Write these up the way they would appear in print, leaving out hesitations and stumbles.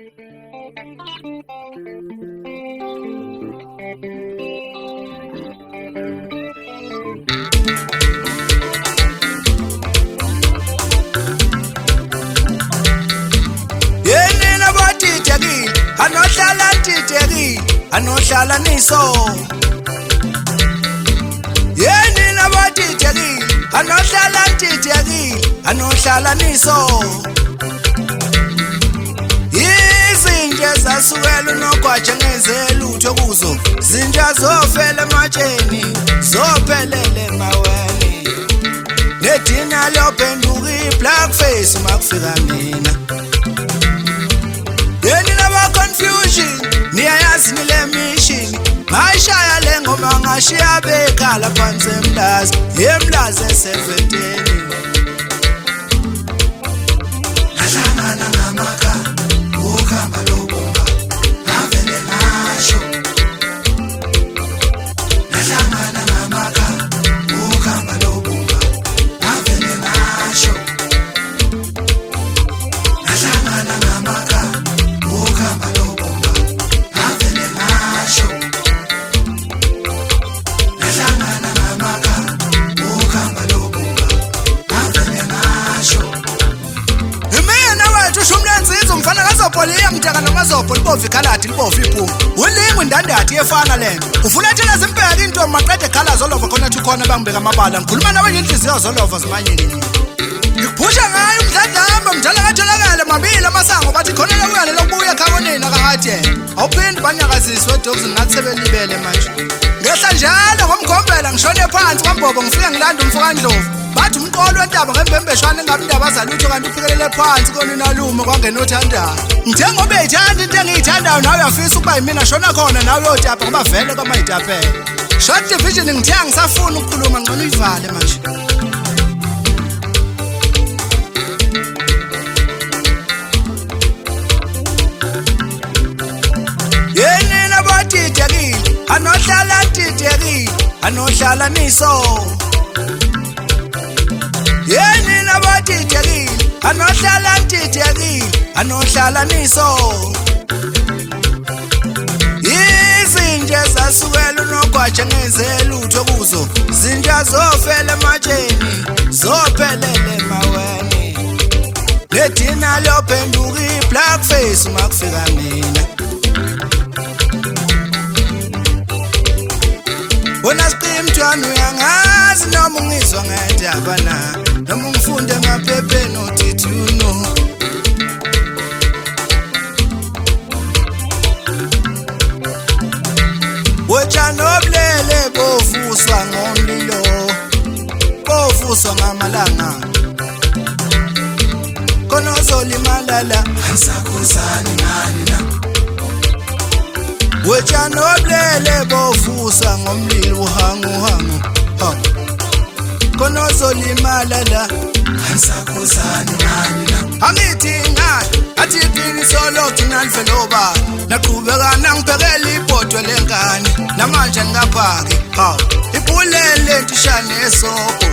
Yenina batithekile anohlala ntithekile anohlala niso Yenina batithekile anohlala ntithekile anohlala niso Izinje zasukela unogwaja ngezelutho kuzo zinja zofela ematsheni zophelele maweni Nedina lophenduka i-black face makufika mina Yenina ba confusion niyayazi nile mission Ngashaya le ngoma ngashiya bekhala phansi emlazi emlazi e17 Nahlangana namaka ukhamba lobumba ngavele ngasho Nahlangana namaka ukhamba lobumba ngavele ngasho Nahlangana namaka ukhamba lobumba ngavele ngasho Nahlangana namaka ukhamba lobumba ngavele ngasho Imina wethu shumlenzizo umfana kaZopoliya mtaka nomaZopo libova ikhaladi libova iphunga ulingwe indandathi yefana lento ufulethela zimpela into maqede khala zolova khona thi khona bangibeka amabala ngikhuluma nawe ngenhliziyo zolova zimanyeni Ngiphusha ngayo umdladlamba mdala katholakala mabili amasango bathi khona lokuyale lokubuya khaboneni akahathi awuphindi banyakaziswe wedogs ngathi sebelibele manje ngehla njalo ngomgombela ngishone phansi kwambobo ngifike ngilanda umfoka Ndlovu bathi umqolo wentaba ngembembeshwana engabe indaba zalutho kanti uphikelele phansi konina lume kwangena othandayo ngithe ngoba ethanda into engiyithandayo nawe uyafisa ukuba yimina shona khona nawe uyotapa ngoba vele kwamayitapela short division ngithe ngisafuna ukukhuluma ngcono uyivale manje Yenina batithekile anohlala ntithekile anohlala niso Yenina batithekile anohlala ntithekile anohlala niso Izinje zasukela unogwaja ngezelutho kuzo zinja zofela ematsheni zophelele maweni Nedina lophenduka i-black face makufika mina Wona siqimthwana uyangazi noma ungizwa ngendaba na noma ungifunde emaphepheni othi uno Wocha noblele bofuswa ngomlilo bofuswa ngamalanga Kono zolimalala angisakhuzani ngani na Wocha noblele bofuswa ngomlilo uhangu Kono zolimalala angisakhuzani ngani na Angithi ngani athi iphini solo kinalveloba naqhubeka nangiphekela ibhodwe lengane namanje ngingaphaki ibulele ntishane esopo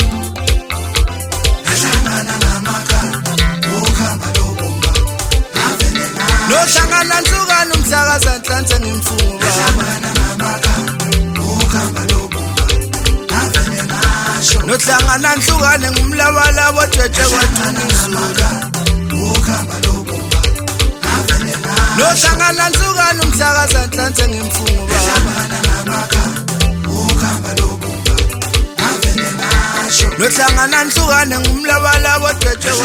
Nahlangana namaka ukhamba lobumba ngavele nohlangana nsukana umhlakaza nhlanhla ngimfunga Nahlangana namaka ukhamba lobumba ngavele ngasho nohlangana nhlukane ngumlabalabo jeje kwathunisuka ukhamba lobumba ngavele ngasho nohlangana nsukana umhlakaza nhlanhla ngimfunga Nahlangana namaka ukhamba lobumba ngavele ngasho nohlangana nhlukane ngumlabalabo jeje